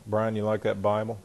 Brian, you like that Bible?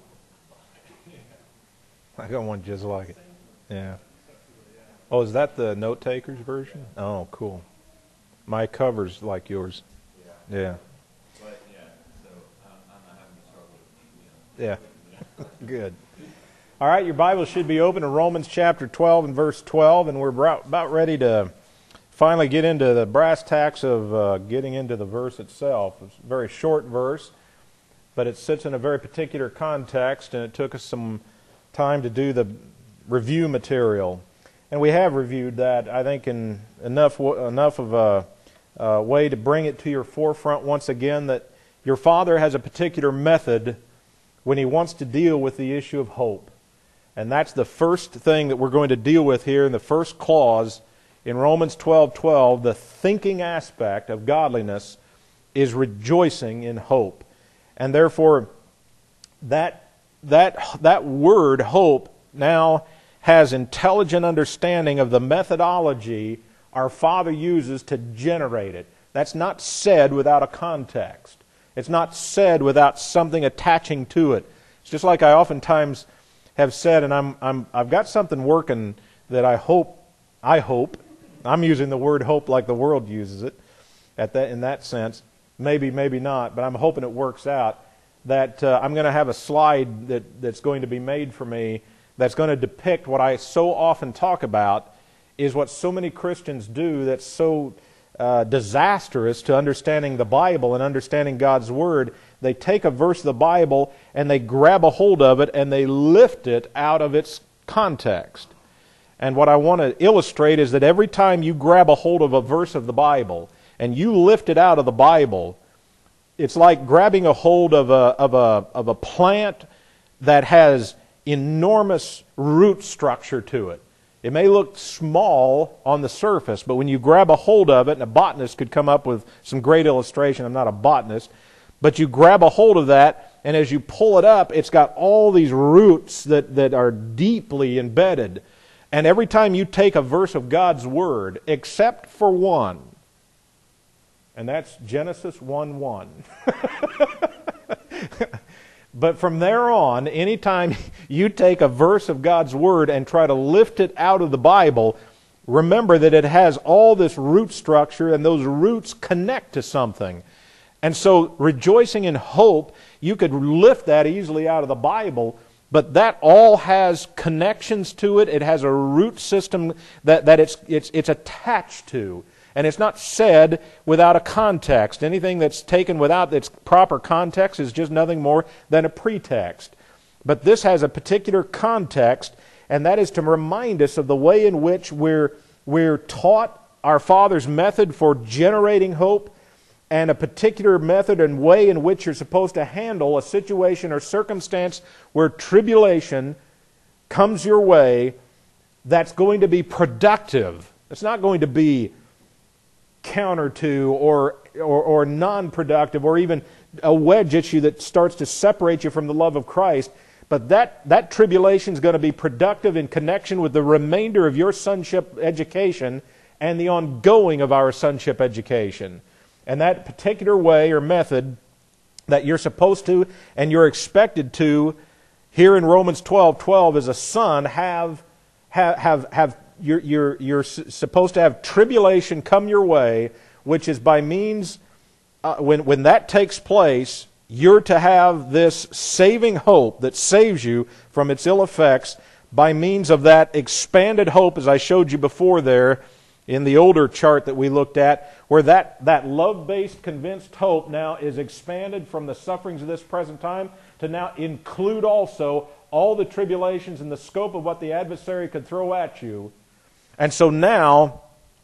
I got one just like it. Yeah. Oh, is that the note taker's version? Oh, cool. My cover's like yours. Yeah. But yeah, so I'm not having to struggle with Yeah. Good. All right, your Bible should be open to Romans chapter 12 and verse 12, and we're about ready to finally get into the brass tacks of getting into the verse itself. It's a very short verse, but it sits in a very particular context, and it took us some time to do the review material. And we have reviewed that, I think, in enough of a way to bring it to your forefront once again that your Father has a particular method when He wants to deal with the issue of hope. And that's the first thing that we're going to deal with here in the first clause in Romans 12:12. The thinking aspect of godliness is rejoicing in hope. And therefore, that word, hope, now has intelligent understanding of the methodology our Father uses to generate it. That's not said without a context. It's not said without something attaching to it. It's just like I oftentimes have said, and I've got something working that I hope, I'm using the word hope like the world uses it in that sense. Maybe not, but I'm hoping it works out. That I'm going to have a slide that's going to be made for me that's going to depict what I so often talk about is what so many Christians do that's so disastrous to understanding the Bible and understanding God's Word. They take a verse of the Bible and they grab a hold of it and they lift it out of its context. And what I want to illustrate is that every time you grab a hold of a verse of the Bible and you lift it out of the Bible, it's like grabbing a hold of a plant that has enormous root structure to it. It may look small on the surface, but when you grab a hold of it, and a botanist could come up with some great illustration, I'm not a botanist, but you grab a hold of that, and as you pull it up, it's got all these roots that are deeply embedded. And every time you take a verse of God's Word, except for one, and that's Genesis 1:1. But from there on, anytime you take a verse of God's Word and try to lift it out of the Bible, remember that it has all this root structure and those roots connect to something. And so rejoicing in hope, you could lift that easily out of the Bible, but that all has connections to it. It has a root system that it's attached to. And it's not said without a context. Anything that's taken without its proper context is just nothing more than a pretext. But this has a particular context, and that is to remind us of the way in which we're taught our Father's method for generating hope, and a particular method and way in which you're supposed to handle a situation or circumstance where tribulation comes your way that's going to be productive. It's not going to be counter to or non-productive or even a wedge issue that starts to separate you from the love of Christ. But that tribulation is going to be productive in connection with the remainder of your sonship education and the ongoing of our sonship education. And that particular way or method that you're supposed to and you're expected to, here in Romans 12:12, as a son, you're supposed to have tribulation come your way, which is by means, when that takes place, you're to have this saving hope that saves you from its ill effects by means of that expanded hope, as I showed you before there in the older chart that we looked at, where that love-based convinced hope now is expanded from the sufferings of this present time to now include also all the tribulations and the scope of what the adversary could throw at you. And so now,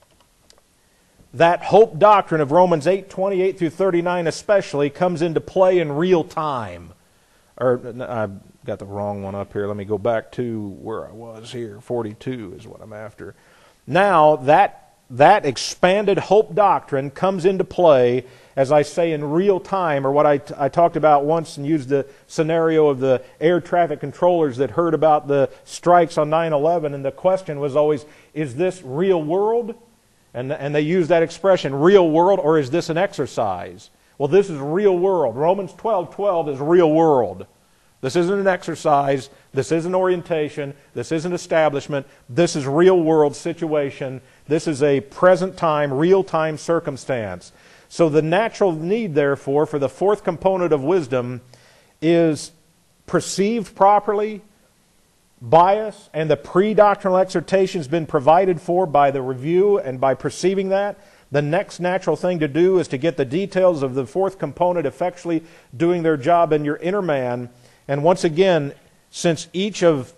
that hope doctrine of Romans 8:28 through 39 especially comes into play in real time. I've got the wrong one up here. Let me go back to where I was here. 42 is what I'm after. Now, that expanded hope doctrine comes into play, as I say, in real time, or what I talked about once and used the scenario of the air traffic controllers that heard about the strikes on 9/11, and the question was always, is this real world? And they used that expression, real world, or is this an exercise? Well, this is real world. Romans 12:12 is real world. This isn't an exercise. This isn't orientation. This isn't establishment. This is real world situation. This is a present time, real time circumstance. So the natural need, therefore, for the fourth component of wisdom is perceived properly by us, and the pre-doctrinal exhortation has been provided for by the review and by perceiving that. The next natural thing to do is to get the details of the fourth component effectually doing their job in your inner man. And once again, since each of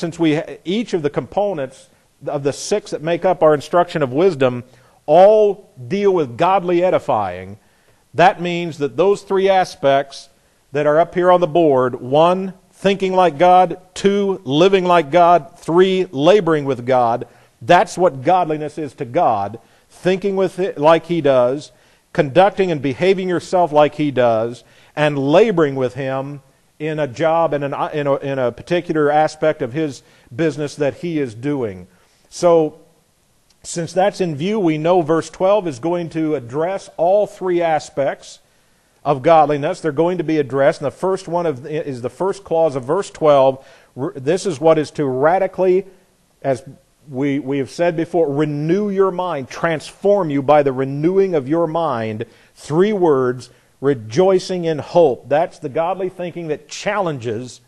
the components of the six that make up our instruction of wisdom all deal with godly edifying, that means that those three aspects that are up here on the board, 1, thinking like God, 2, living like God, 3, laboring with God, that's what godliness is to God. Thinking with it like He does, conducting and behaving yourself like He does, and laboring with Him in a job and in a particular aspect of His business that He is doing. So, since that's in view, we know verse 12 is going to address all three aspects of godliness. They're going to be addressed. And the first one is the first clause of verse 12. This is what is to radically, as we have said before, renew your mind, transform you by the renewing of your mind. 3 words, rejoicing in hope. That's the godly thinking that challenges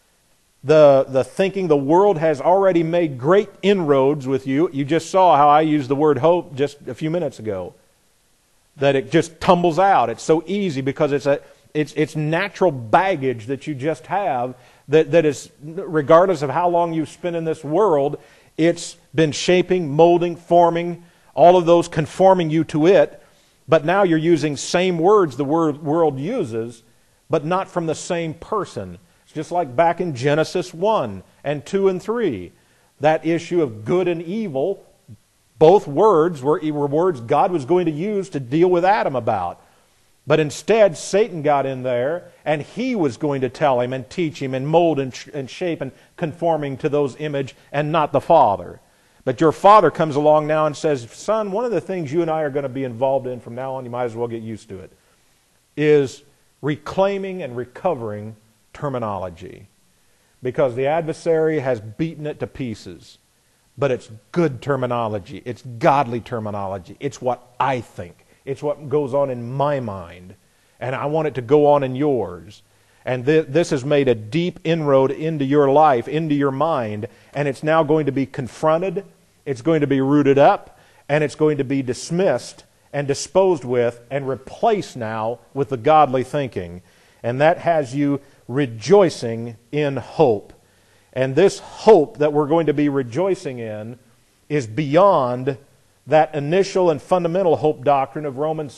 the thinking the world has already made great inroads with you. You just saw how I used the word hope just a few minutes ago. That it just tumbles out. It's so easy because it's natural baggage that you just have that is, regardless of how long you've spent in this world, it's been shaping, molding, forming, all of those conforming you to it. But now you're using same words the world uses, but not from the same person. It's just like back in Genesis 1 and 2 and 3. That issue of good and evil, both words were words God was going to use to deal with Adam about. But instead, Satan got in there, and he was going to tell him and teach him and mold and shape and conforming to those image, and not the Father. But your Father comes along now and says, son, one of the things you and I are going to be involved in from now on, you might as well get used to it, is reclaiming and recovering terminology. Because the adversary has beaten it to pieces. But it's good terminology. It's godly terminology. It's what I think. It's what goes on in my mind. And I want it to go on in yours. And this has made a deep inroad into your life, into your mind. And it's now going to be confronted. It's going to be rooted up. And it's going to be dismissed and disposed with and replaced now with the godly thinking. And that has you rejoicing in hope. And this hope that we're going to be rejoicing in is beyond that initial and fundamental hope doctrine of Romans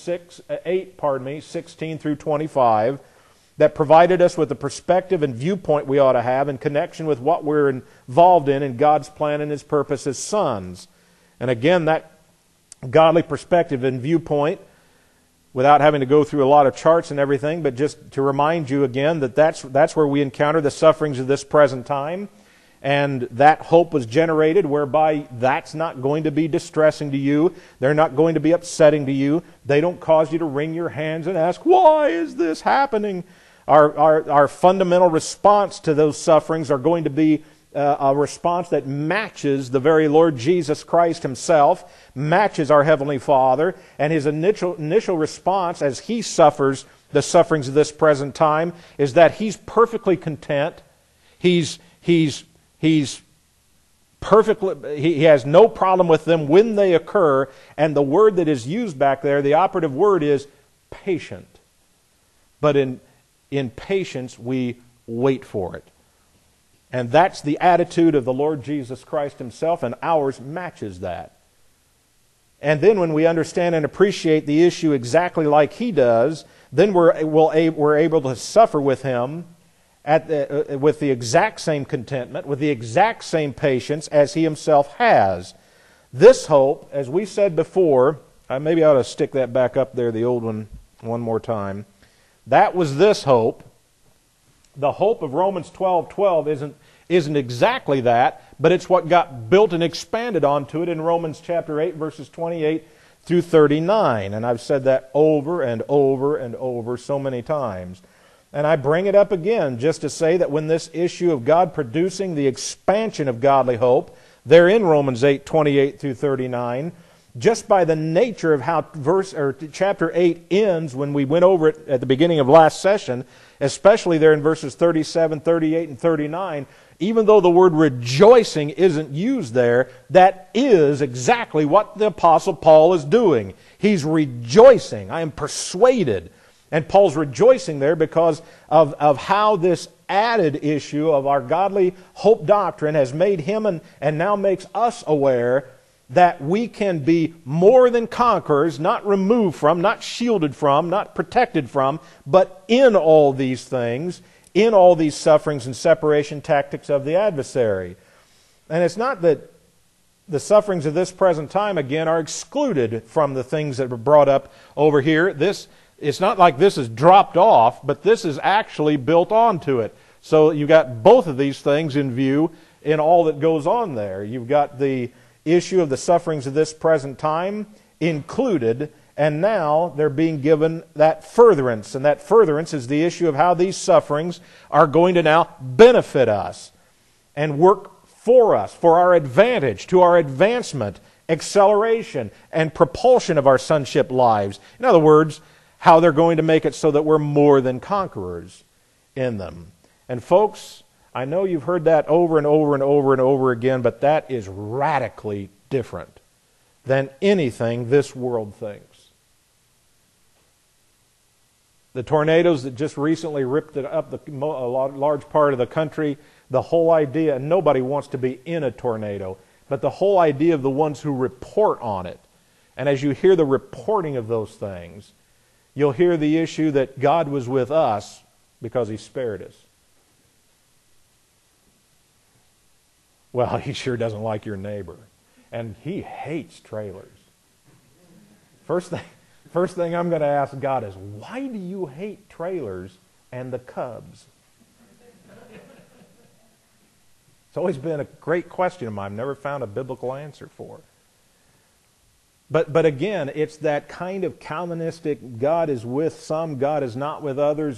16 through 25, that provided us with the perspective and viewpoint we ought to have in connection with what we're involved in God's plan and His purpose as sons. And again, that godly perspective and viewpoint, without having to go through a lot of charts and everything, but just to remind you again that that's where we encounter the sufferings of this present time. And that hope was generated whereby that's not going to be distressing to you. They're not going to be upsetting to you. They don't cause you to wring your hands and ask, why is this happening? Our fundamental response to those sufferings are going to be a response that matches the very Lord Jesus Christ Himself, matches our Heavenly Father, and His initial response as He suffers the sufferings of this present time is that He's perfectly content. He's perfectly, He has no problem with them when they occur, and the word that is used back there, the operative word is patient. But in patience we wait for it. And that's the attitude of the Lord Jesus Christ Himself, and ours matches that. And then when we understand and appreciate the issue exactly like He does, then we're able to suffer with Him with the exact same contentment, with the exact same patience as He Himself has. This hope, as we said before, maybe I ought to stick that back up there, the old one more time. That was this hope. The hope of Romans 12:12 isn't exactly that, but it's what got built and expanded onto it in Romans chapter 8, verses 28 through 39. And I've said that over and over and over so many times. And I bring it up again just to say that when this issue of God producing the expansion of godly hope, there in Romans 8, 28 through 39, just by the nature of how chapter 8 ends when we went over it at the beginning of last session, especially there in verses 37, 38, and 39, even though the word rejoicing isn't used there, that is exactly what the Apostle Paul is doing. He's rejoicing. I am persuaded. And Paul's rejoicing there because of how this added issue of our godly hope doctrine has made him and now makes us aware that we can be more than conquerors, not removed from, not shielded from, not protected from, but in all these things, in all these sufferings and separation tactics of the adversary. And it's not that the sufferings of this present time, again, are excluded from the things that were brought up over here. It's not like this is dropped off, but this is actually built onto it. So you've got both of these things in view in all that goes on there. You've got the issue of the sufferings of this present time included, and now they're being given that furtherance. And that furtherance is the issue of how these sufferings are going to now benefit us and work for us, for our advantage, to our advancement, acceleration, and propulsion of our sonship lives. In other words, how they're going to make it so that we're more than conquerors in them. And folks, I know you've heard that over and over and over and over again, but that is radically different than anything this world thinks. The tornadoes that just recently ripped it up a large part of the country, the whole idea, and nobody wants to be in a tornado, but the whole idea of the ones who report on it. And as you hear the reporting of those things, you'll hear the issue that God was with us because He spared us. Well, He sure doesn't like your neighbor. And He hates trailers. First thing I'm going to ask God is, why do you hate trailers and the Cubs? It's always been a great question of mine. I've never found a biblical answer for it. But again, it's that kind of Calvinistic, God is with some, God is not with others,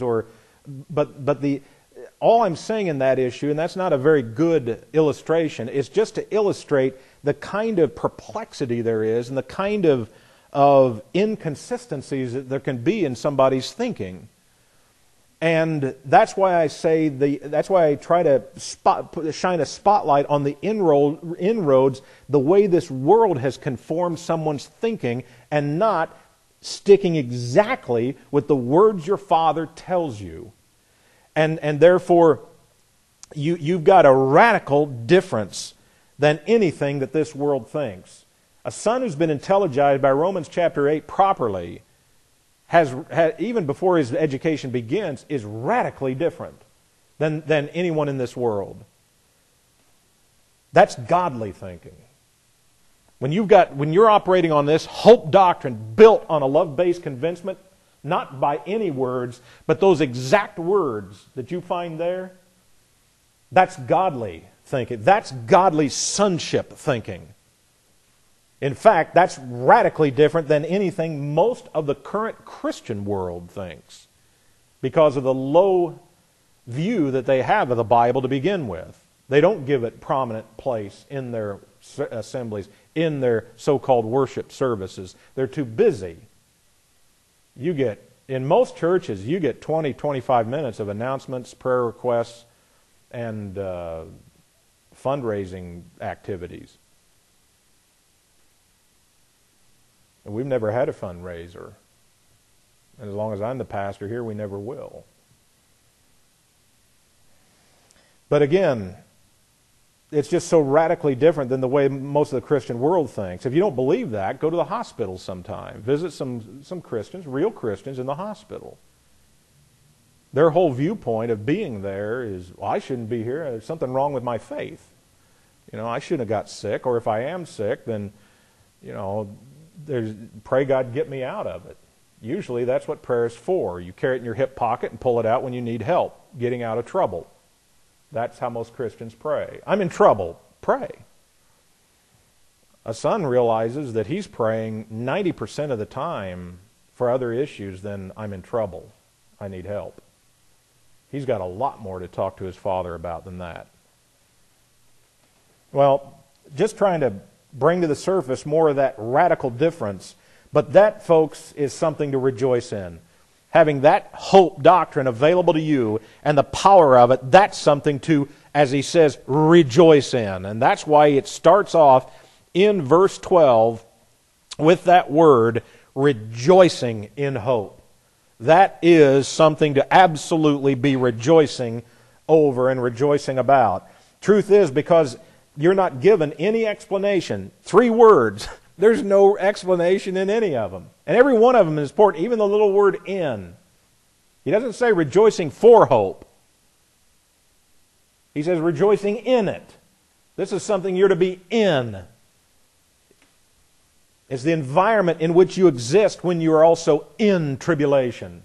all I'm saying in that issue, and that's not a very good illustration, is just to illustrate the kind of perplexity there is and the kind of inconsistencies that there can be in somebody's thinking. And that's why I say that's why I try to shine a spotlight on the inroads, the way this world has conformed someone's thinking, and not sticking exactly with the words your Father tells you. And therefore, you've got a radical difference than anything that this world thinks. A son who's been intelligized by Romans chapter 8 properly has even before his education begins, is radically different than anyone in this world. That's godly thinking. When you're operating on this hope doctrine built on a love-based convincement, not by any words, but those exact words that you find there, that's godly thinking. That's godly sonship thinking. In fact, that's radically different than anything most of the current Christian world thinks, because of the low view that they have of the Bible to begin with. They don't give it prominent place in their assemblies, in their so-called worship services. They're too busy. In most churches, you get 20, 25 minutes of announcements, prayer requests, and fundraising activities. And we've never had a fundraiser. And as long as I'm the pastor here, we never will. But again, it's just so radically different than the way most of the Christian world thinks. If you don't believe that, go to the hospital sometime. Visit some Christians, real Christians in the hospital. Their whole viewpoint of being there is, well, I shouldn't be here. There's something wrong with my faith. I shouldn't have got sick. Or if I am sick, then, pray God get me out of it. Usually that's what prayer is for. You carry it in your hip pocket and pull it out when you need help getting out of trouble. That's how most Christians pray. I'm in trouble. Pray. A son realizes that he's praying 90% of the time for other issues than I'm in trouble, I need help. He's got a lot more to talk to his father about than that. Well, just trying to bring to the surface more of that radical difference, but that, folks, is something to rejoice in. Having that hope doctrine available to you and the power of it, that's something to, as he says, rejoice in. And that's why it starts off in verse 12 with that word, rejoicing in hope. That is something to absolutely be rejoicing over and rejoicing about. Truth is, because you're not given any explanation, 3 words, there's no explanation in any of them. And every one of them is important, even the little word in. He doesn't say rejoicing for hope. He says rejoicing in it. This is something you're to be in. It's the environment in which you exist when you are also in tribulation.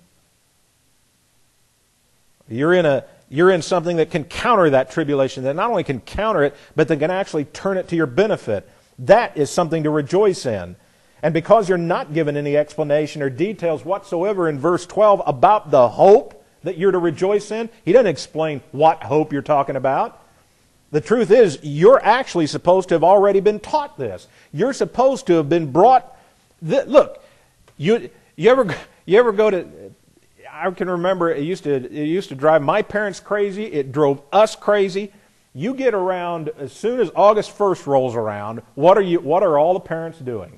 You're in something that can counter that tribulation, that not only can counter it, but that can actually turn it to your benefit. That is something to rejoice in. And because you're not given any explanation or details whatsoever in verse 12 about the hope that you're to rejoice in, he doesn't explain what hope you're talking about. The truth is, you're actually supposed to have already been taught this. You're supposed to have been brought... Look, you ever go to... I can remember it used to drive my parents crazy. It drove us crazy. You get around, as soon as August 1st rolls around, what are all the parents doing?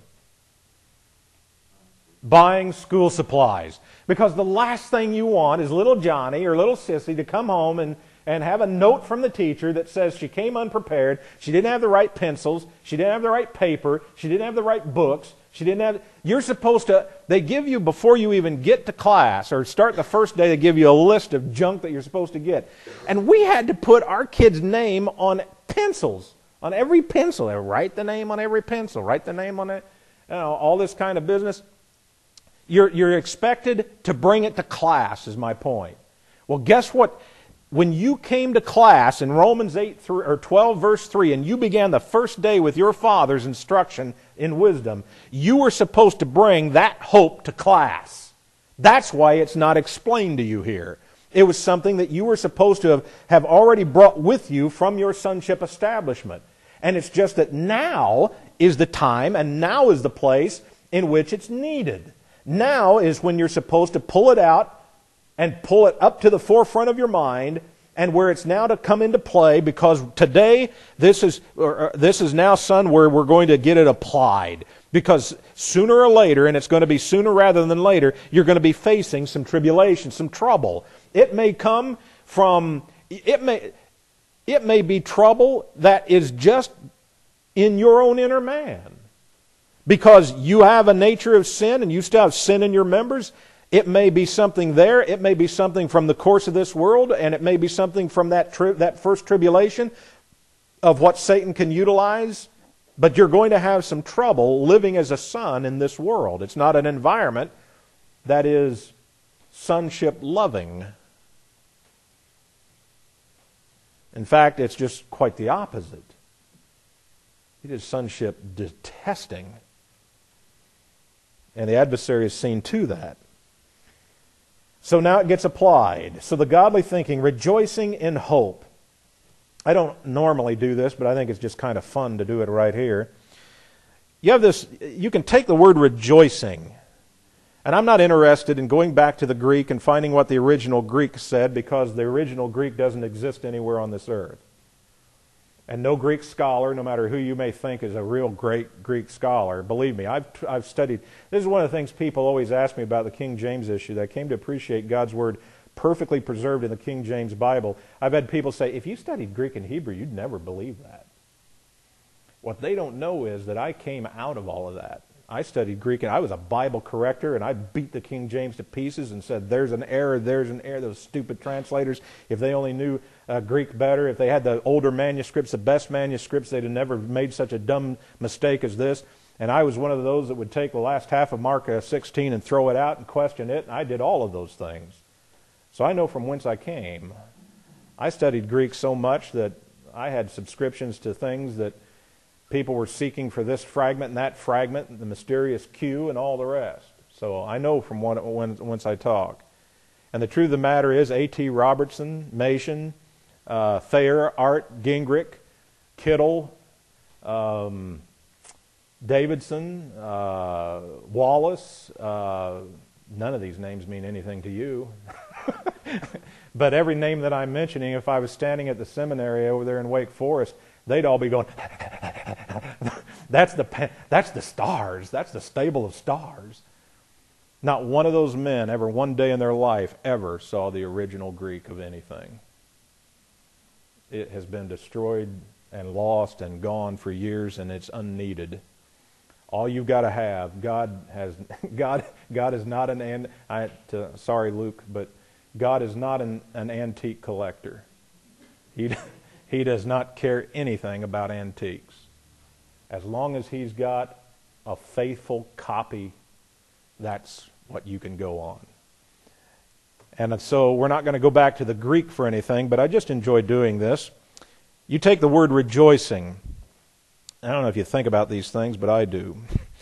Buying school supplies. Because the last thing you want is little Johnny or little Sissy to come home and have a note from the teacher that says she came unprepared, she didn't have the right pencils, she didn't have the right paper, she didn't have the right books, you're supposed to, they give you, before you even get to class or start the first day, they give you a list of junk that you're supposed to get. And we had to put our kid's name on pencils, on every pencil. They write the name on every pencil, write the name on it, all this kind of business. You're expected to bring it to class, is my point. Well, guess what? When you came to class in Romans 12, verse 3, and you began the first day with your father's instruction in wisdom, you were supposed to bring that hope to class. That's why it's not explained to you here. It was something that you were supposed to have already brought with you from your sonship establishment. And it's just that now is the time and now is the place in which it's needed. Now is when you're supposed to pull it out and pull it up to the forefront of your mind, and where it's now to come into play, because today this is now, son, where we're going to get it applied. Because sooner or later, and it's going to be sooner rather than later, you're going to be facing some tribulation, some trouble. It may come from, it may be trouble that is just in your own inner man. Because you have a nature of sin and you still have sin in your members. It may be something there. It may be something from the course of this world, and it may be something from that first tribulation of what Satan can utilize. But you're going to have some trouble living as a son in this world. It's not an environment that is sonship loving. In fact, it's just quite the opposite. It is sonship detesting. And the adversary is seen to that. So now it gets applied. So the godly thinking, rejoicing in hope. I don't normally do this, but I think it's just kind of fun to do it right here. You have this, you can take the word rejoicing. And I'm not interested in going back to the Greek and finding what the original Greek said, because the original Greek doesn't exist anywhere on this earth. And no Greek scholar, no matter who you may think is a real great Greek scholar, believe me, I've studied. This is one of the things people always ask me about the King James issue, that I came to appreciate God's Word perfectly preserved in the King James Bible. I've had people say, if you studied Greek and Hebrew, you'd never believe that. What they don't know is that I came out of all of that. I studied Greek, and I was a Bible corrector, and I beat the King James to pieces and said, there's an error, those stupid translators. If they only knew Greek better, if they had the older manuscripts, the best manuscripts, they'd have never made such a dumb mistake as this. And I was one of those that would take the last half of Mark 16 and throw it out and question it, and I did all of those things. So I know from whence I came. I studied Greek so much that I had subscriptions to things that people were seeking for this fragment and that fragment, the mysterious Q and all the rest. So I know from once I talk. And the truth of the matter is, A.T. Robertson, Machen, Thayer, Art, Gingrich, Kittle, Davidson, Wallace, none of these names mean anything to you. But every name that I'm mentioning, if I was standing at the seminary over there in Wake Forest, they'd all be going, that's the stars. That's the stable of stars. Not one of those men ever one day in their life ever saw the original Greek of anything. It has been destroyed and lost and gone for years, and it's unneeded. All you've got to have, God is not sorry, Luke, but God is not an antique collector. He does not care anything about antiques. As long as He's got a faithful copy, that's what you can go on. And so we're not going to go back to the Greek for anything, but I just enjoy doing this. You take the word rejoicing. I don't know if you think about these things, but I do.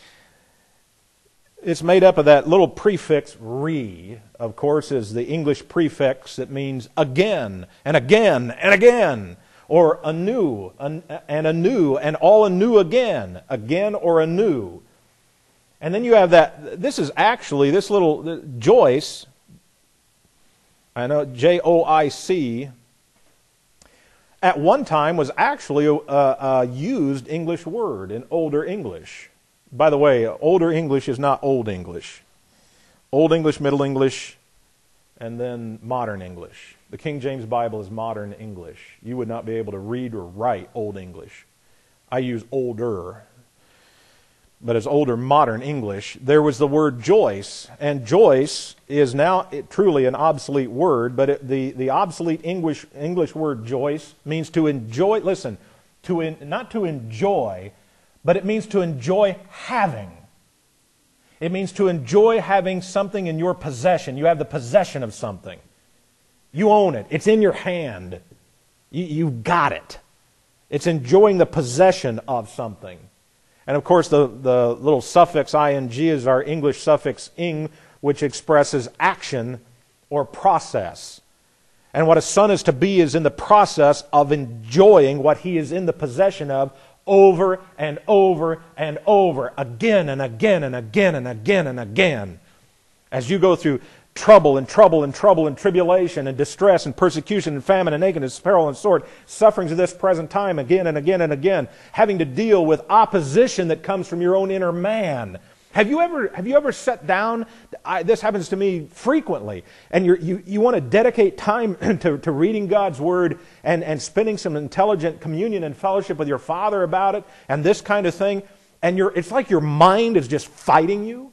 It's made up of that little prefix re, of course, is the English prefix that means again and again and again, or anew and anew and all anew again or anew. And then you have that, this is actually, this little Joyce, I know, Joic, at one time was actually a used English word in Older English. By the way, Older English is not Old English. Old English, Middle English, and then Modern English. The King James Bible is Modern English. You would not be able to read or write Old English. I use older, but it's Older Modern English. There was the word Joyce, and Joyce is now truly an obsolete word, but the obsolete English word Joyce means to enjoy, listen, not to enjoy, but it means to enjoy having. It means to enjoy having something in your possession. You have the possession of something. You own it. It's in your hand. You got it. It's enjoying the possession of something. And of course, the little suffix ing is our English suffix ing, which expresses action or process. And what a son is to be is in the process of enjoying what he is in the possession of over and over and over, again and again and again and again and again. As you go through trouble and trouble and trouble and tribulation and distress and persecution and famine and nakedness, peril and sword, sufferings of this present time again and again and again, having to deal with opposition that comes from your own inner man. Have you ever sat down? This happens to me frequently, and you want to dedicate time to reading God's Word and spending some intelligent communion and fellowship with your Father about it, and this kind of thing, and it's like your mind is just fighting you.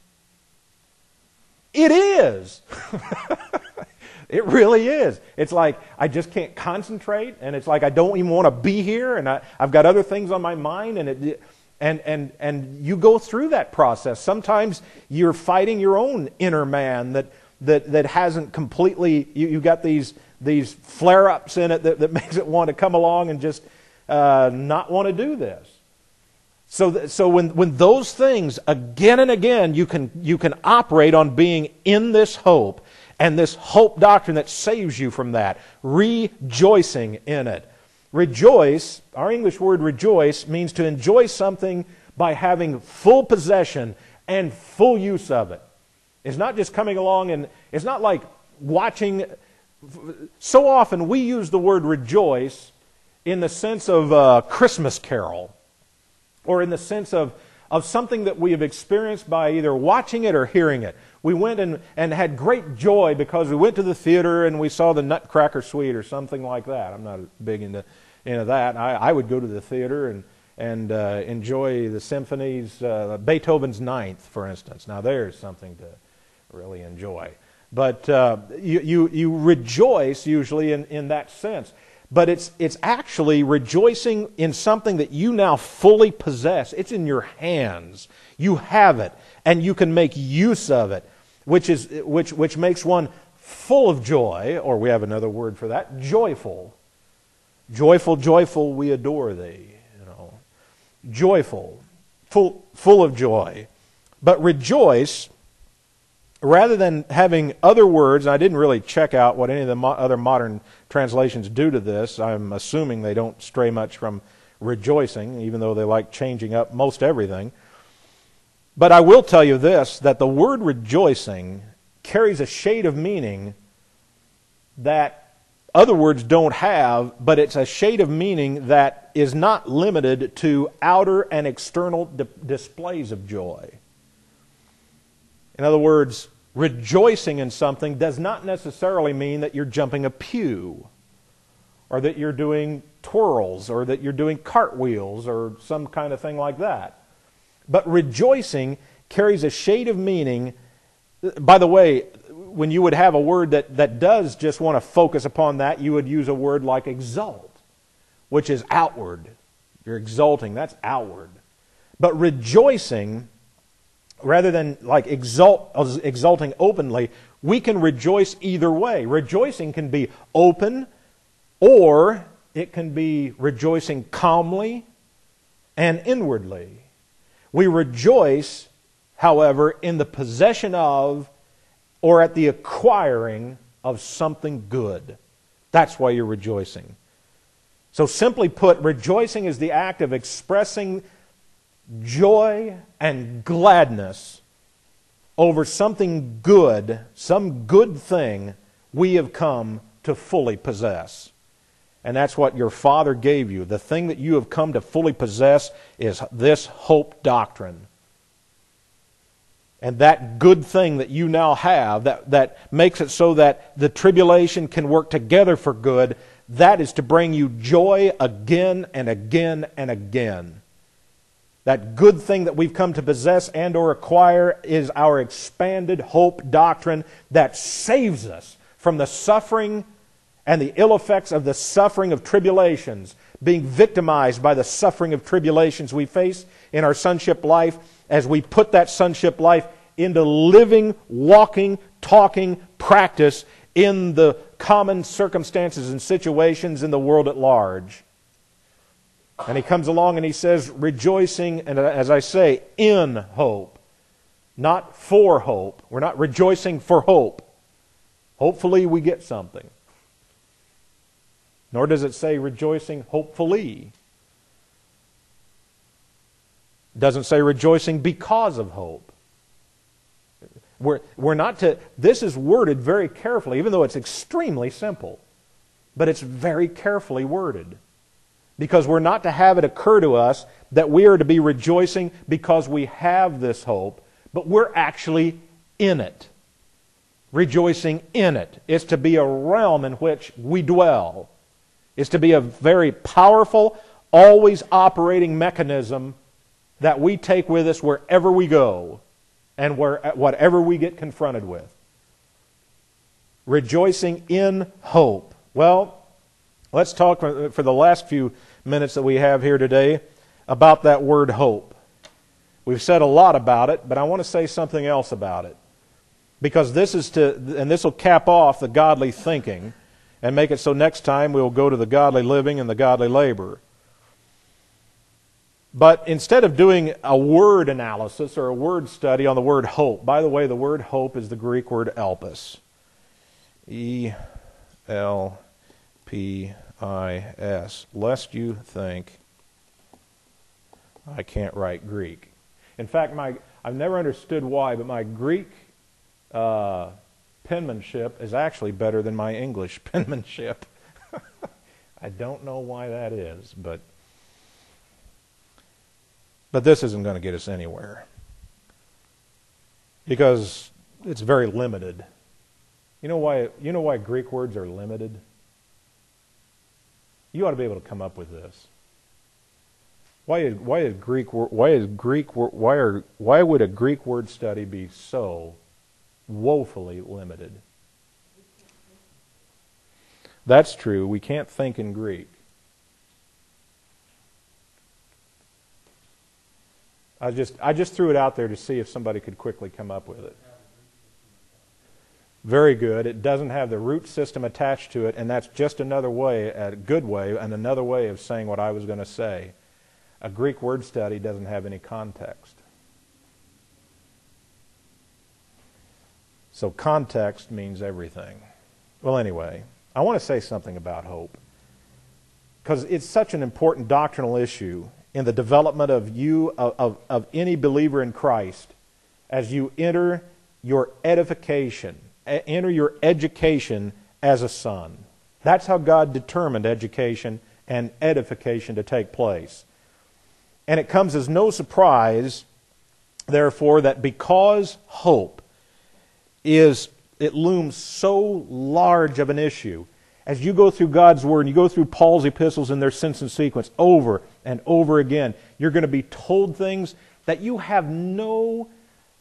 It is. It really is. It's like I just can't concentrate, and it's like I don't even want to be here, and I've got other things on my mind, and you go through that process. Sometimes you're fighting your own inner man that hasn't completely. You got these flare-ups in it that makes it want to come along and just not want to do this. So when those things again and again, you can operate on being in this hope and this hope doctrine that saves you from that, rejoicing in it. Rejoice, our English word rejoice, means to enjoy something by having full possession and full use of it. It's not just coming along and it's not like watching. So often we use the word rejoice in the sense of a Christmas carol, or in the sense of something that we have experienced by either watching it or hearing it. We went and had great joy because we went to the theater and we saw the Nutcracker Suite or something like that. I'm not big into that. I would go to the theater and enjoy the symphonies, Beethoven's Ninth, for instance. Now there's something to really enjoy. But you rejoice usually in that sense. But it's actually rejoicing in something that you now fully possess. It's in your hands. You have it, and you can make use of it, which makes one full of joy, or we have another word for that, joyful. Joyful, joyful, we adore thee. joyful, full of joy. But rejoice, rather than having other words, and I didn't really check out what any of the other modern translations do to this. I'm assuming they don't stray much from rejoicing, even though they like changing up most everything. But I will tell you this, that the word rejoicing carries a shade of meaning that other words don't have, but it's a shade of meaning that is not limited to outer and external displays of joy. In other words, rejoicing in something does not necessarily mean that you're jumping a pew, or that you're doing twirls, or that you're doing cartwheels, or some kind of thing like that. But rejoicing carries a shade of meaning. By the way, when you would have a word that does just want to focus upon that, you would use a word like exalt, which is outward. You're exalting, that's outward. But rejoicing, rather than like exalting openly, we can rejoice either way. Rejoicing can be open, or it can be rejoicing calmly and inwardly. We rejoice, however, in the possession of or at the acquiring of something good. That's why you're rejoicing. So simply put, rejoicing is the act of expressing joy and gladness over something good, some good thing we have come to fully possess. And that's what your Father gave you. The thing that you have come to fully possess is this hope doctrine. And that good thing that you now have, that makes it so that the tribulation can work together for good, that is to bring you joy again and again and again. That good thing that we've come to possess and or acquire is our expanded hope doctrine that saves us from the suffering and the ill effects of the suffering of tribulations, being victimized by the suffering of tribulations we face in our sonship life, as we put that sonship life into living, walking, talking practice in the common circumstances and situations in the world at large. And he comes along and he says, rejoicing, and as I say, in hope, not for hope. We're not rejoicing for hope. Hopefully we get something. Nor does it say rejoicing hopefully. It doesn't say rejoicing because of hope. We're not to. This is worded very carefully, even though it's extremely simple. But it's very carefully worded. Because we're not to have it occur to us that we are to be rejoicing because we have this hope, but we're actually in it. Rejoicing in it. It's to be a realm in which we dwell. It's to be a very powerful, always operating mechanism that we take with us wherever we go and whatever we get confronted with. Rejoicing in hope. Well, let's talk for the last few minutes that we have here today about that word hope. We've said a lot about it, but I want to say something else about it. Because this will cap off the godly thinking and make it so next time we'll go to the godly living and the godly labor. But instead of doing a word analysis or a word study on the word hope, by the way, the word hope is the Greek word elpis. E-L-P-I-S. Lest you think I can't write Greek. In fact, I've never understood why, but my Greek penmanship is actually better than my English penmanship. I don't know why that is, but this isn't going to get us anywhere. Because it's very limited. You know why Greek words are limited? You ought to be able to come up with this. Why would a Greek word study be so woefully limited? That's true. We can't think in Greek. I just threw it out there to see if somebody could quickly come up with it. Very good. It doesn't have the root system attached to it, and that's just another way, a good way, and another way of saying what I was going to say. A Greek word study doesn't have any context. So context means everything. Well, anyway, I want to say something about hope, because it's such an important doctrinal issue in the development of any believer in Christ as you enter your edification, enter your education as a son. That's how God determined education and edification to take place. And it comes as no surprise, therefore, that because hope it looms so large of an issue, as you go through God's Word and you go through Paul's epistles in their sense and sequence over and over again, you're going to be told things that you have no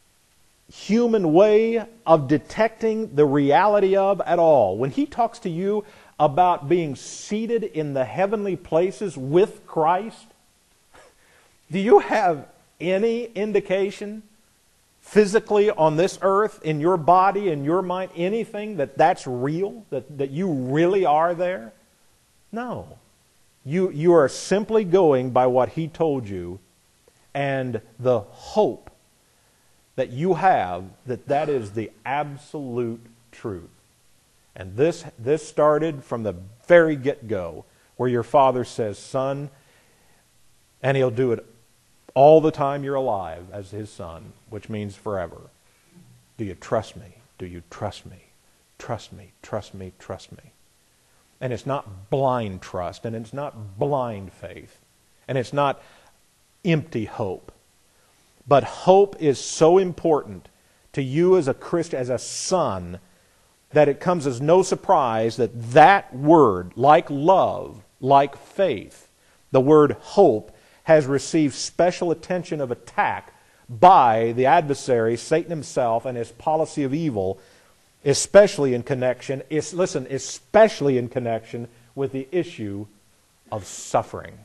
human way of detecting the reality of at all. When he talks to you about being seated in the heavenly places with Christ, do you have any indication physically on this earth, in your body, in your mind, anything that's real, that you really are there? No. You are simply going by what he told you, and the hope that you have that is the absolute truth. And this started from the very get-go, where your Father says, son, and He'll do it all the time you're alive as His Son, which means forever. Do you trust me? Do you trust me? Trust me, trust me, trust me. And it's not blind trust, and it's not blind faith, and it's not empty hope. But hope is so important to you as a Christian, as a son, that it comes as no surprise that that word, like love, like faith, the word hope, has received special attention of attack by the adversary, Satan himself, and his policy of evil, especially in connection with the issue of suffering.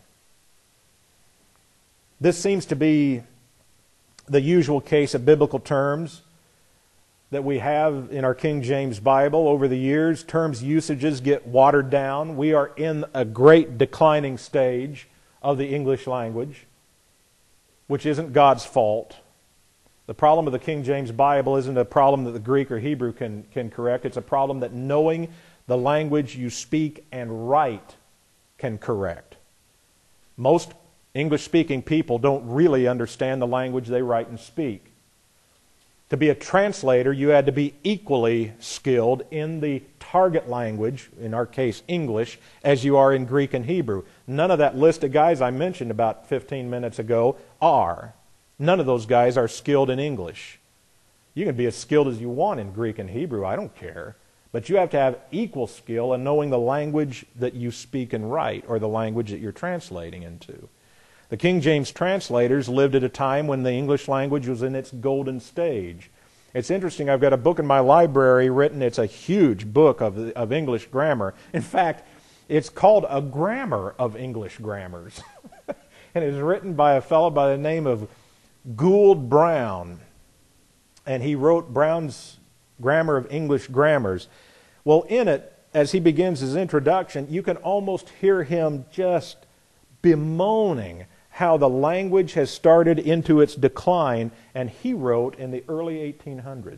This seems to be the usual case of biblical terms that we have in our King James Bible over the years. Terms usages get watered down. We are in a great declining stage of the English language, which isn't God's fault. The problem of the King James Bible isn't a problem that the Greek or Hebrew can correct. It's a problem that knowing the language you speak and write can correct. Most English-speaking people don't really understand the language they write and speak. To be a translator, you had to be equally skilled in the target language, in our case English, as you are in Greek and Hebrew. None of that list of guys I mentioned about 15 minutes ago are. None of those guys are skilled in English. You can be as skilled as you want in Greek and Hebrew, I don't care. But you have to have equal skill in knowing the language that you speak and write, or the language that you're translating into. The King James translators lived at a time when the English language was in its golden stage. It's interesting, I've got a book in my library written, it's a huge book of English grammar. In fact, it's called A Grammar of English Grammars. And it's written by a fellow by the name of Gould Brown. And he wrote Brown's Grammar of English Grammars. Well, in it, as he begins his introduction, you can almost hear him just bemoaning how the language has started into its decline, and he wrote in the early 1800s.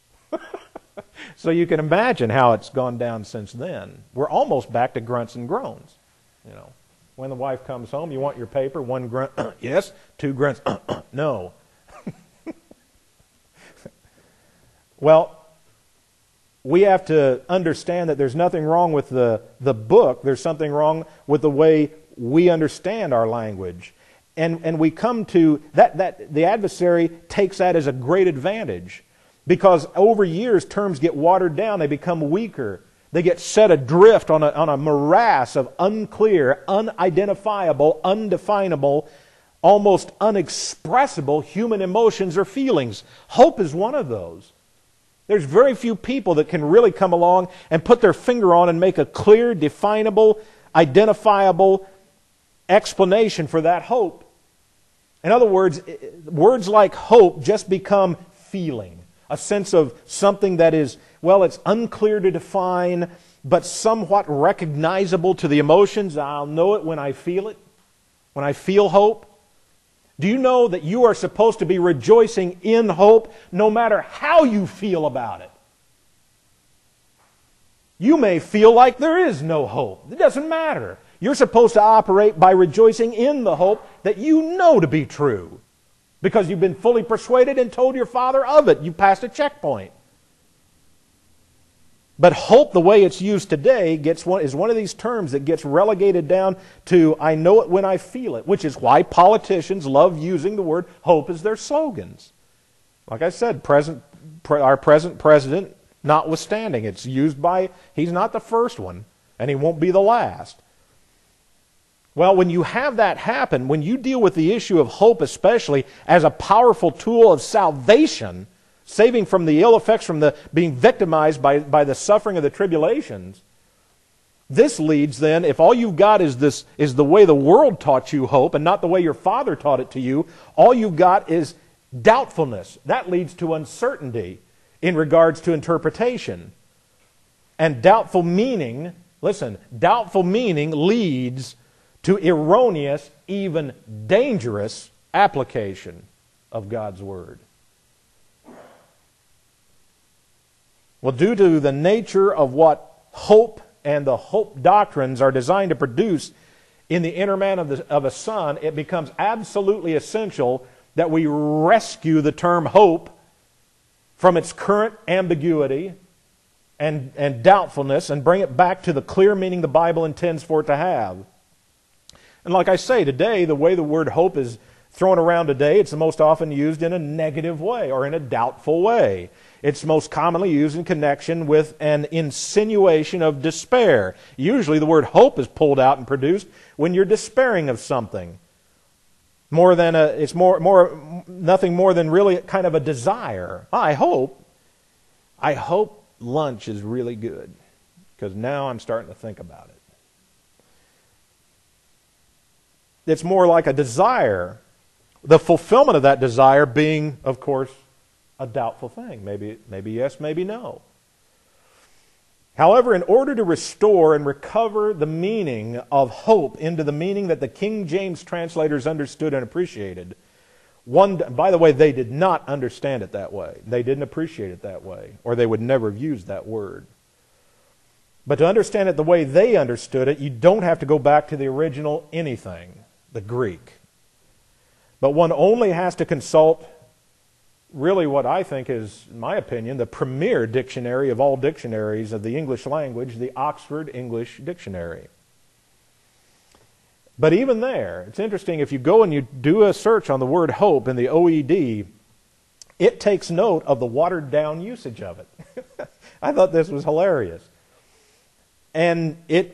So you can imagine how it's gone down since then. We're almost back to grunts and groans. You know, when the wife comes home, you want your paper, one grunt, yes, two grunts, no. Well, we have to understand that there's nothing wrong with the book. There's something wrong with the way we understand our language. And we come to that the adversary takes that as a great advantage, because over years terms get watered down, they become weaker, they get set adrift on a morass of unclear, unidentifiable, undefinable, almost unexpressible human emotions or feelings. Hope is one of those. There's very few people that can really come along and put their finger on and make a clear, definable, identifiable explanation for that hope. In other words, words like hope just become feeling, a sense of something that is, well, it's unclear to define, but somewhat recognizable to the emotions. I'll know it when I feel it, when I feel hope. Do you know that you are supposed to be rejoicing in hope no matter how you feel about it? You may feel like there is no hope. It doesn't matter. You're supposed to operate by rejoicing in the hope that you know to be true, because you've been fully persuaded and told your Father of it. You passed a checkpoint. But hope, the way it's used today, is one of these terms that gets relegated down to, I know it when I feel it, which is why politicians love using the word hope as their slogans. Like I said, our present president notwithstanding, it's used by, he's not the first one, and he won't be the last. Well, when you have that happen, when you deal with the issue of hope especially as a powerful tool of salvation, saving from the ill effects from the being victimized by the suffering of the tribulations, this leads then, if all you've got is the way the world taught you hope and not the way your Father taught it to you, all you've got is doubtfulness. That leads to uncertainty in regards to interpretation. And doubtful meaning, listen, doubtful meaning leads to erroneous, even dangerous application of God's Word. Well, due to the nature of what hope and the hope doctrines are designed to produce in the inner man of a son, it becomes absolutely essential that we rescue the term hope from its current ambiguity and doubtfulness and bring it back to the clear meaning the Bible intends for it to have. And like I say, today, the way the word hope is thrown around today, it's the most often used in a negative way or in a doubtful way. It's most commonly used in connection with an insinuation of despair. Usually the word hope is pulled out and produced when you're despairing of something. It's nothing more than really kind of a desire. I hope lunch is really good, because now I'm starting to think about it. It's more like a desire, the fulfillment of that desire being, of course, a doubtful thing. Maybe yes, maybe no. However, in order to restore and recover the meaning of hope into the meaning that the King James translators understood and appreciated, by the way, they did not understand it that way. They didn't appreciate it that way, or they would never have used that word. But to understand it the way they understood it, you don't have to go back to the original anything, the Greek. But one only has to consult really what I think is, in my opinion, the premier dictionary of all dictionaries of the English language, the Oxford English Dictionary. But even there, it's interesting, if you go and you do a search on the word hope in the OED, it takes note of the watered-down usage of it. I thought this was hilarious. And it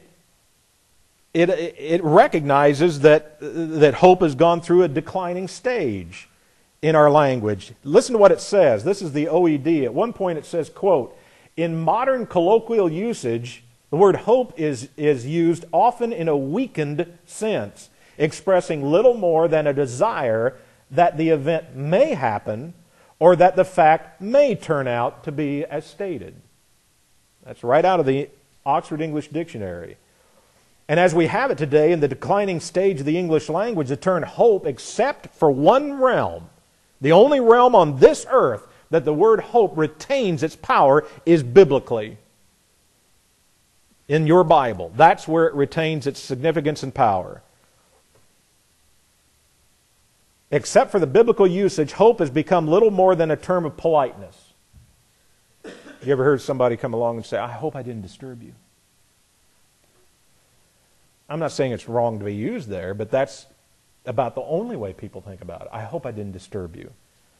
recognizes that hope has gone through a declining stage in our language. Listen to what it says. This is the OED. At one point it says, quote, "In modern colloquial usage, the word hope is used often in a weakened sense, expressing little more than a desire that the event may happen or that the fact may turn out to be as stated." That's right out of the Oxford English Dictionary. And as we have it today in the declining stage of the English language, the term hope, except for one realm, the only realm on this earth that the word hope retains its power, is biblically. In your Bible. That's where it retains its significance and power. Except for the biblical usage, hope has become little more than a term of politeness. You ever heard somebody come along and say, "I hope I didn't disturb you"? I'm not saying it's wrong to be used there, but that's about the only way people think about it. I hope I didn't disturb you.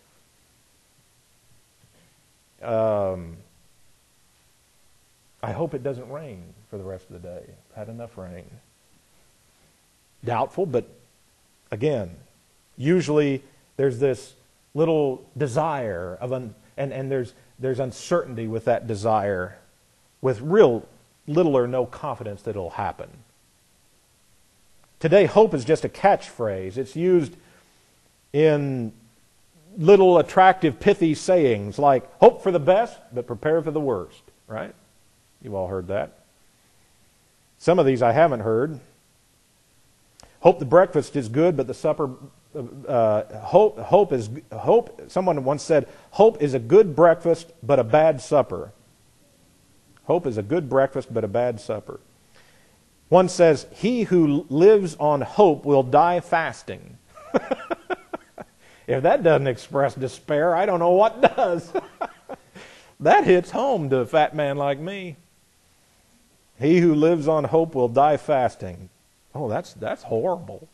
I hope it doesn't rain for the rest of the day. I've had enough rain. Doubtful, but again, usually there's this little desire of and there's uncertainty with that desire, with real little or no confidence that it'll happen. Today, hope is just a catchphrase. It's used in little attractive, pithy sayings like, "Hope for the best, but prepare for the worst." Right? You've all heard that. Some of these I haven't heard. "Hope the breakfast is good, but the supper hope. Someone once said, hope is a good breakfast but a bad supper. Hope is a good breakfast but a bad supper. One says, he who lives on hope will die fasting. If that doesn't express despair, I don't know what does. That hits home to a fat man like me. He who lives on hope will die fasting. Oh, that's horrible.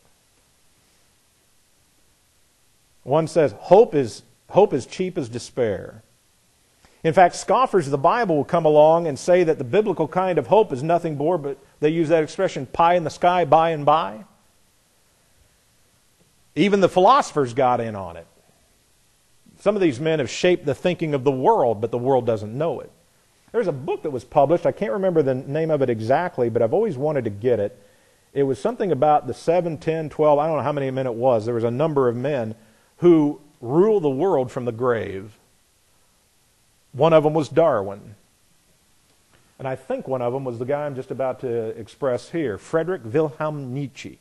One says, hope is cheap as despair. In fact, scoffers of the Bible will come along and say that the biblical kind of hope is nothing more, but they use that expression, pie in the sky, by and by. Even the philosophers got in on it. Some of these men have shaped the thinking of the world, but the world doesn't know it. There's a book that was published, I can't remember the name of it exactly, but I've always wanted to get it. It was something about the 7, 10, 12, I don't know how many men it was. There was a number of men who rule the world from the grave. One of them was Darwin. And I think one of them was the guy I'm just about to express here, Friedrich Wilhelm Nietzsche,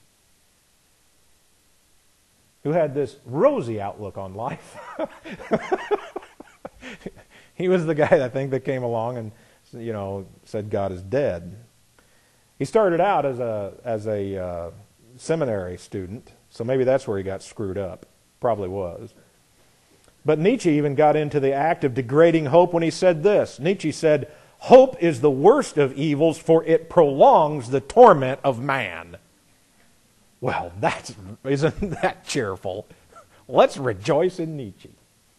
who had this rosy outlook on life. He was the guy, I think, that came along and, said God is dead. He started out as a seminary student, so maybe that's where he got screwed up. Probably was. But Nietzsche even got into the act of degrading hope when he said this. Nietzsche said, hope is the worst of evils, for it prolongs the torment of man. Well, isn't that cheerful? Let's rejoice in Nietzsche.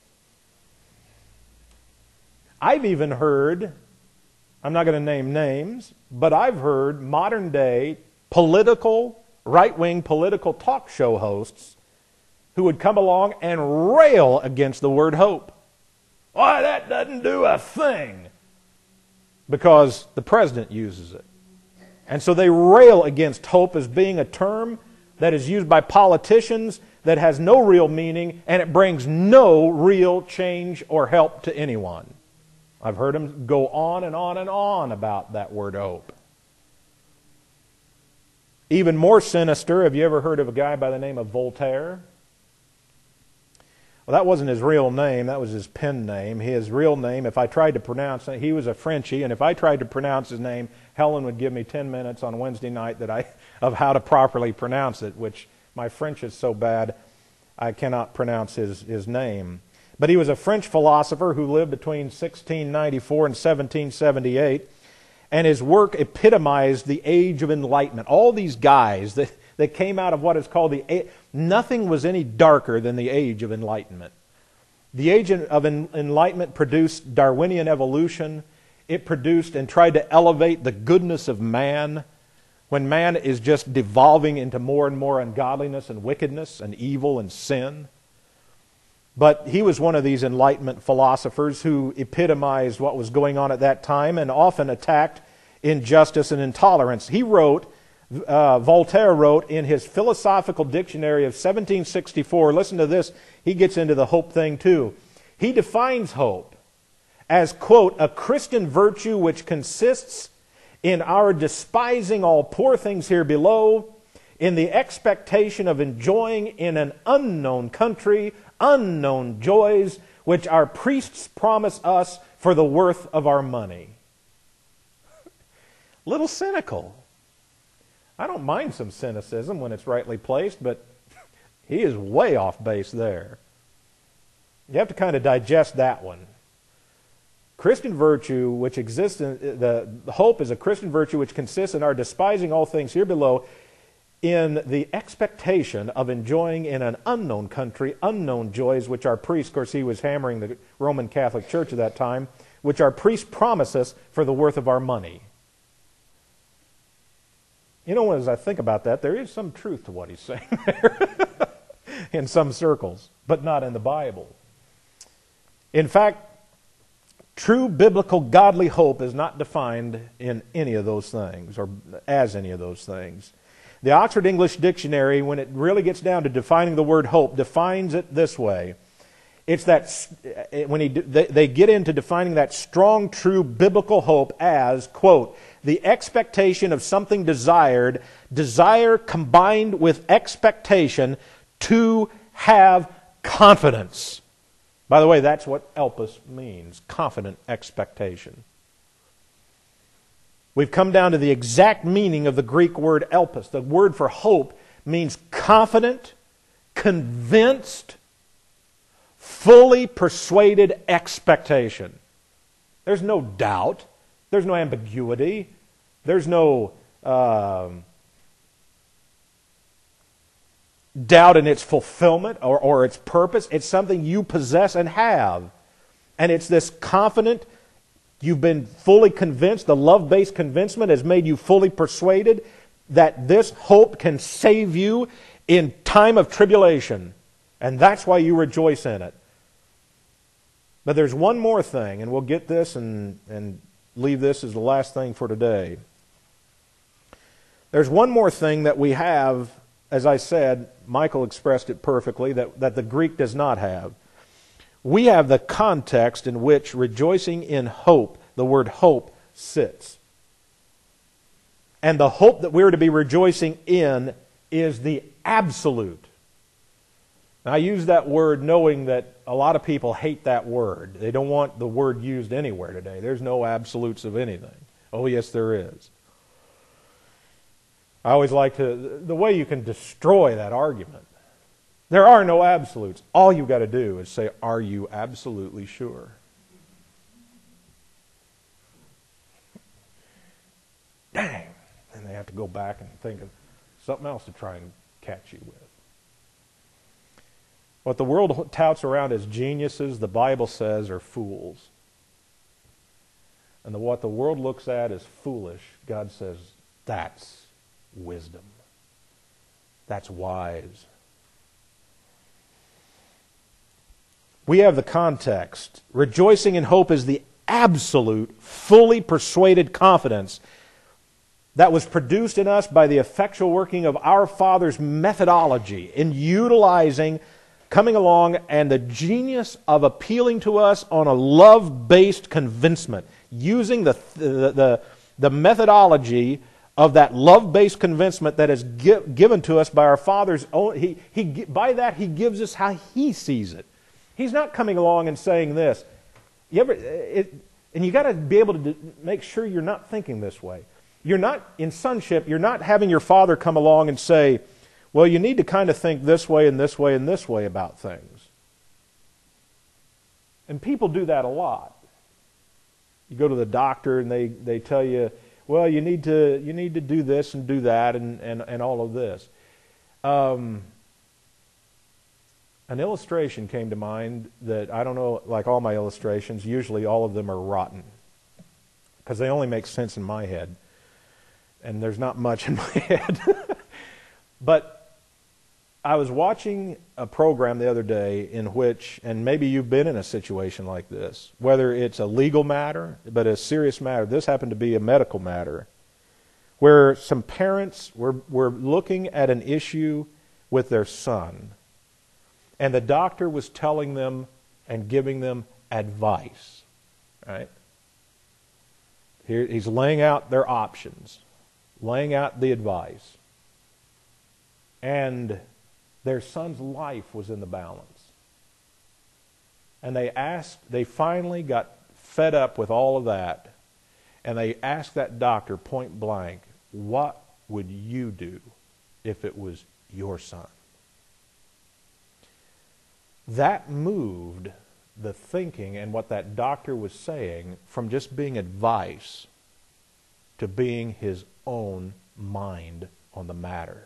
I've even heard, I'm not going to name names, but I've heard modern day right-wing political talk show hosts who would come along and rail against the word hope. Why, that doesn't do a thing. Because the president uses it. And so they rail against hope as being a term that is used by politicians that has no real meaning, and it brings no real change or help to anyone. I've heard them go on and on and on about that word hope. Even more sinister, have you ever heard of a guy by the name of Voltaire? Well, that wasn't his real name. That was his pen name. His real name, if I tried to pronounce it, he was a Frenchie, and if I tried to pronounce his name, Helen would give me 10 minutes on Wednesday night of how to properly pronounce it, which my French is so bad I cannot pronounce his name. But he was a French philosopher who lived between 1694 and 1778, and his work epitomized the Age of Enlightenment. All these guys that came out of what is called nothing was any darker than the Age of Enlightenment. The Age of Enlightenment produced Darwinian evolution. It produced and tried to elevate the goodness of man when man is just devolving into more and more ungodliness and wickedness and evil and sin. But he was one of these Enlightenment philosophers who epitomized what was going on at that time and often attacked injustice and intolerance. Voltaire wrote in his Philosophical Dictionary of 1764, listen to this, he gets into the hope thing too. He defines hope as, quote, a Christian virtue which consists in our despising all poor things here below, in the expectation of enjoying in an unknown country unknown joys which our priests promise us for the worth of our money. Little cynical. I don't mind some cynicism when it's rightly placed, but he is way off base there. You have to kind of digest that one. Christian virtue, which exists in the hope is a Christian virtue which consists in our despising all things here below, in the expectation of enjoying in an unknown country unknown joys which our priests, of course he was hammering the Roman Catholic Church at that time, which our priests promise us for the worth of our money. You know, as I think about that, there is some truth to what he's saying there in some circles, but not in the Bible. In fact, true biblical godly hope is not defined in any of those things or as any of those things. The Oxford English Dictionary, when it really gets down to defining the word hope, defines it this way. It's that when they get into defining that strong, true biblical hope as, quote, the expectation of something desired, desire combined with expectation to have confidence. By the way, that's what elpis means, confident expectation. We've come down to the exact meaning of the Greek word elpis. The word for hope means confident, convinced, fully persuaded expectation. There's no doubt. There's no ambiguity. There's no doubt in its fulfillment or its purpose. It's something you possess and have. And it's this confident, you've been fully convinced, the love-based convincement has made you fully persuaded that this hope can save you in time of tribulation. And that's why you rejoice in it. But there's one more thing, and we'll get this and leave this as the last thing for today. There's one more thing that we have, as I said, Michael expressed it perfectly, that the Greek does not have. We have the context in which rejoicing in hope, the word hope, sits. And the hope that we're to be rejoicing in is the absolute. Now, I use that word knowing that a lot of people hate that word. They don't want the word used anywhere today. There's no absolutes of anything. Oh, yes, there is. I always like the way you can destroy that argument. There are no absolutes. All you've got to do is say, are you absolutely sure? Dang. And they have to go back and think of something else to try and catch you with. What the world touts around as geniuses, the Bible says, are fools. And what the world looks at as foolish, God says, that's wisdom. That's wise. We have the context. Rejoicing in hope is the absolute, fully persuaded confidence that was produced in us by the effectual working of our Father's methodology in utilizing, coming along, and the genius of appealing to us on a love-based convincement, using the methodology of that love-based convincement that is given to us by our Father's own. By that, He gives us how He sees it. He's not coming along and saying this. And you got to be able to make sure you're not thinking this way. You're not, in sonship, you're not having your Father come along and say, well, you need to kind of think this way and this way and this way about things. And people do that a lot. You go to the doctor and they tell you, well, you need to do this and do that and all of this. An illustration came to mind that, I don't know, like all my illustrations, usually all of them are rotten. Because they only make sense in my head. And there's not much in my head. But I was watching a program the other day in which, and maybe you've been in a situation like this, whether it's a legal matter, but a serious matter. This happened to be a medical matter, where some parents were looking at an issue with their son. And the doctor was telling them and giving them advice. Right? Here, he's laying out their options, laying out the advice. And their son's life was in the balance. And they finally got fed up with all of that. And they asked that doctor point blank, what would you do if it was your son? That moved the thinking and what that doctor was saying from just being advice to being his own mind on the matter.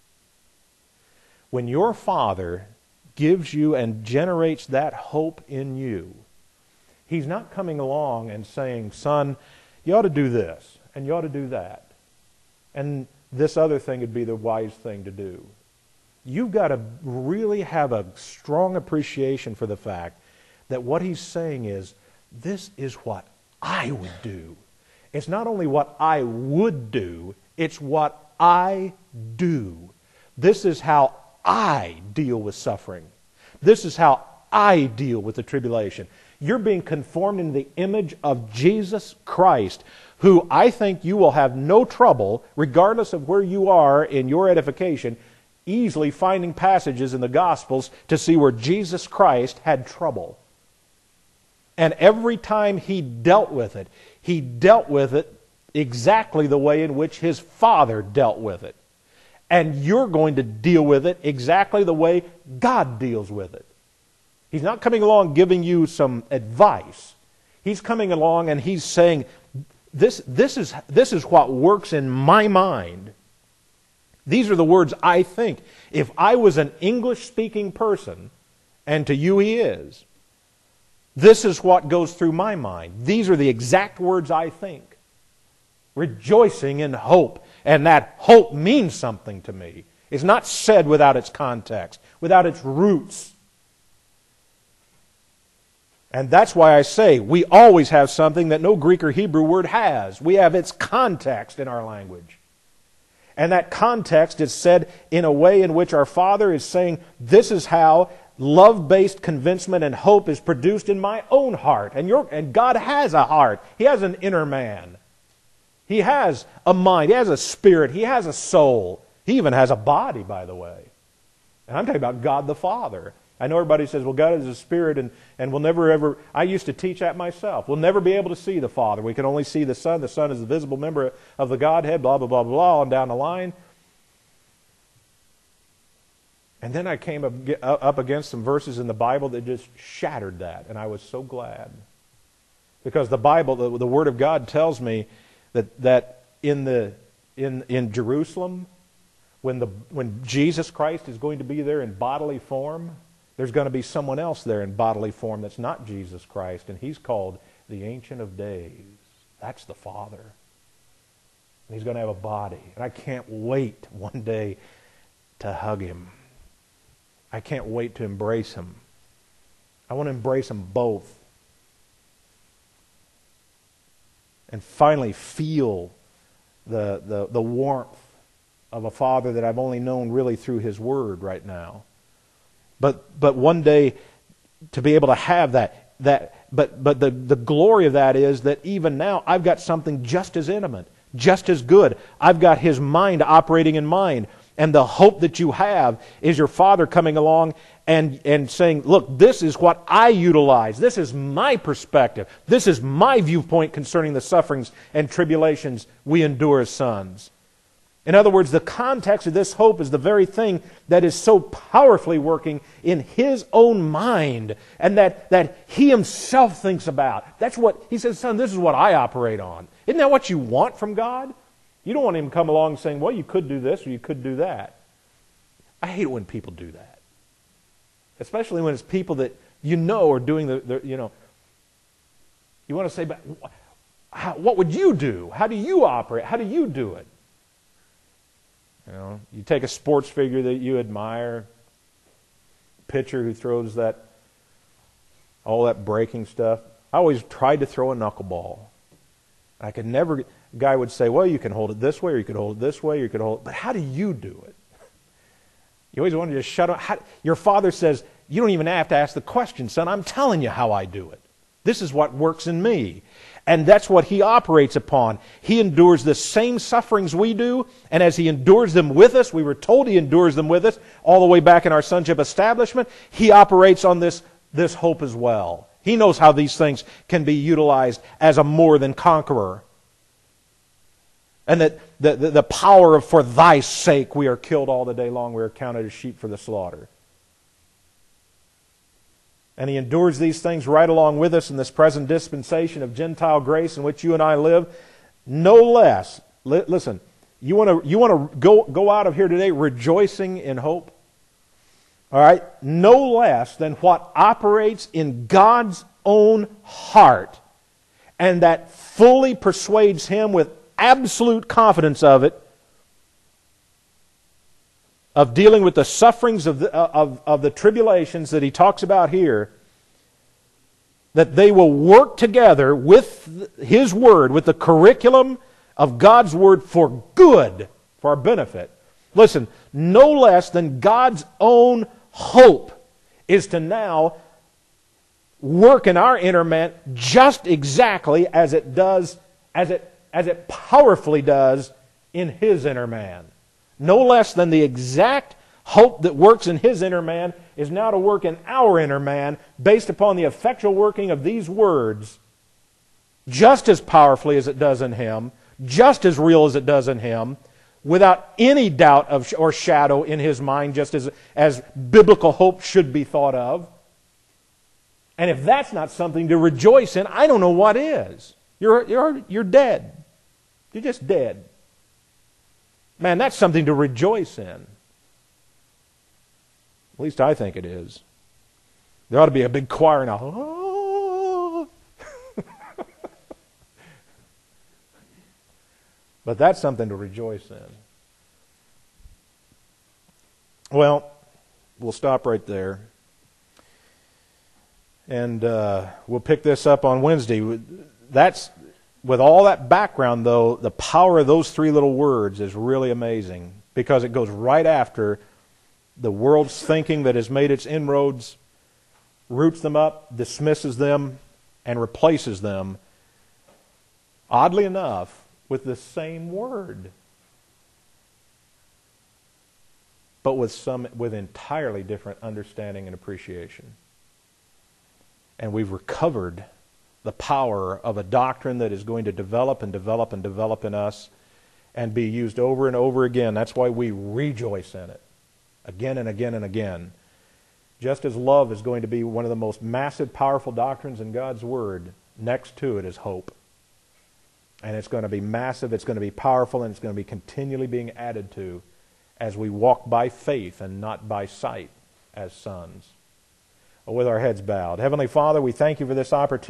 When your Father gives you and generates that hope in you, He's not coming along and saying, son, you ought to do this, and you ought to do that, and this other thing would be the wise thing to do. You've got to really have a strong appreciation for the fact that what He's saying is, this is what I would do. It's not only what I would do, it's what I do. This is how I deal with suffering. This is how I deal with the tribulation. You're being conformed in the image of Jesus Christ, who I think you will have no trouble, regardless of where you are in your edification, easily finding passages in the Gospels to see where Jesus Christ had trouble. And every time He dealt with it exactly the way in which His Father dealt with it. And you're going to deal with it exactly the way God deals with it. He's not coming along giving you some advice. He's coming along and He's saying, this is what works in my mind. These are the words I think. If I was an English-speaking person, and to you He is, this is what goes through my mind. These are the exact words I think. Rejoicing in hope. And that hope means something to me. It's not said without its context, without its roots. And that's why I say we always have something that no Greek or Hebrew word has. We have its context in our language. And that context is said in a way in which our Father is saying, this is how love-based convincement and hope is produced in my own heart. And God has a heart. He has an inner man. He has a mind. He has a spirit. He has a soul. He even has a body, by the way. And I'm talking about God the Father. I know everybody says, well, God is a spirit and we'll never ever... I used to teach that myself. We'll never be able to see the Father. We can only see the Son. The Son is the visible member of the Godhead, blah, blah, blah, blah, on down the line. And then I came up against some verses in the Bible that just shattered that. And I was so glad. Because the Bible, the Word of God tells me that in Jerusalem, when Jesus Christ is going to be there in bodily form, there's going to be someone else there in bodily form that's not Jesus Christ, and He's called the Ancient of Days. That's the Father. And He's going to have a body. And I can't wait one day to hug Him. I can't wait to embrace Him. I want to embrace them both. And finally feel the warmth of a Father that I've only known really through His Word right now. But one day to be able to have that but the glory of that is that even now I've got something just as intimate, just as good. I've got His mind operating in mine. And the hope that you have is your Father coming along and saying, look, this is what I utilize. This is my perspective. This is my viewpoint concerning the sufferings and tribulations we endure as sons. In other words, the context of this hope is the very thing that is so powerfully working in His own mind and that He Himself thinks about. That's what He says, son, this is what I operate on. Isn't that what you want from God? You don't want Him to come along saying, well, you could do this or you could do that. I hate it when people do that. Especially when it's people that you know are doing you want to say, but what would you do? How do you operate? How do you do it? You take a sports figure that you admire, pitcher who throws all that breaking stuff. I always tried to throw a knuckleball. I could never... A guy would say, well, you can hold it this way, or you could hold it this way, or you could hold it... But how do you do it? You always want to just shut up. Your Father says, you don't even have to ask the question, son. I'm telling you how I do it. This is what works in me. And that's what He operates upon. He endures the same sufferings we do, and as He endures them with us, we were told He endures them with us, all the way back in our sonship establishment, He operates on this hope as well. He knows how these things can be utilized as a more than conqueror. And that the power of for thy sake we are killed all the day long, we are counted as sheep for the slaughter. And He endures these things right along with us in this present dispensation of Gentile grace in which you and I live. No less, listen, you want to go out of here today rejoicing in hope? All right? No less than what operates in God's own heart and that fully persuades Him with absolute confidence of it, of dealing with the sufferings of the tribulations that He talks about here, that they will work together with His Word, with the curriculum of God's Word for good, for our benefit. Listen, no less than God's own hope is to now work in our inner man just exactly as it does, as it powerfully does in His inner man. No less than the exact hope that works in his inner man is now to work in our inner man based upon the effectual working of these words, just as powerfully as it does in him, just as real as it does in him, without any doubt or shadow in his mind, just as biblical hope should be thought of. And if that's not something to rejoice in, I don't know what is. You're dead. You're just dead. Man, that's something to rejoice in. At least I think it is. There ought to be a big choir now. Oh. But that's something to rejoice in. Well, we'll stop right there. And we'll pick this up on Wednesday. That's, with all that background, though, the power of those three little words is really amazing, because it goes right after the world's thinking that has made its inroads, roots them up, dismisses them, and replaces them, oddly enough, with the same word, but with entirely different understanding and appreciation. And we've recovered the power of a doctrine that is going to develop and develop and develop in us and be used over and over again. That's why we rejoice in it again and again and again. Just as love is going to be one of the most massive, powerful doctrines in God's Word, next to it is hope. And it's going to be massive, it's going to be powerful, and it's going to be continually being added to as we walk by faith and not by sight as sons. With our heads bowed. Heavenly Father, we thank you for this opportunity.